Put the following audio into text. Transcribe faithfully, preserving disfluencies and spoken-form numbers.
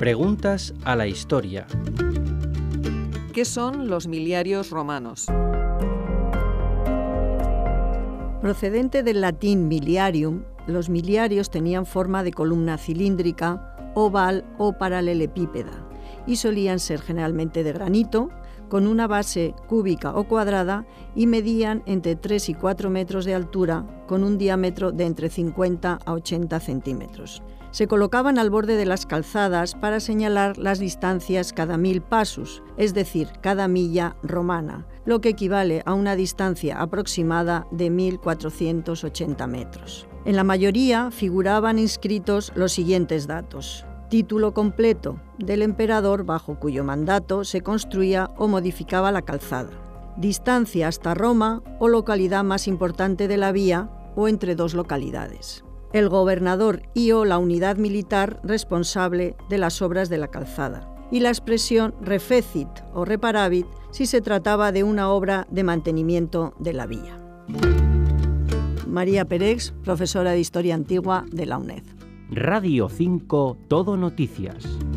Preguntas a la historia. ¿Qué son los miliarios romanos? Procedente del latín miliarium, los miliarios tenían forma de columna cilíndrica, oval o paralelepípeda y solían ser generalmente de granito, con una base cúbica o cuadrada y medían entre tres y cuatro metros de altura, con un diámetro de entre cincuenta a ochenta centímetros. Se colocaban al borde de las calzadas para señalar las distancias cada mil pasus, es decir, cada milla romana, lo que equivale a una distancia aproximada de mil cuatrocientos ochenta metros. En la mayoría figuraban inscritos los siguientes datos: título completo del emperador bajo cuyo mandato se construía o modificaba la calzada, distancia hasta Roma o localidad más importante de la vía o entre dos localidades, el gobernador y o la unidad militar responsable de las obras de la calzada, y la expresión refecit o reparavit si se trataba de una obra de mantenimiento de la vía. María Perex, profesora de Historia Antigua de la UNED. Radio cinco Todo Noticias.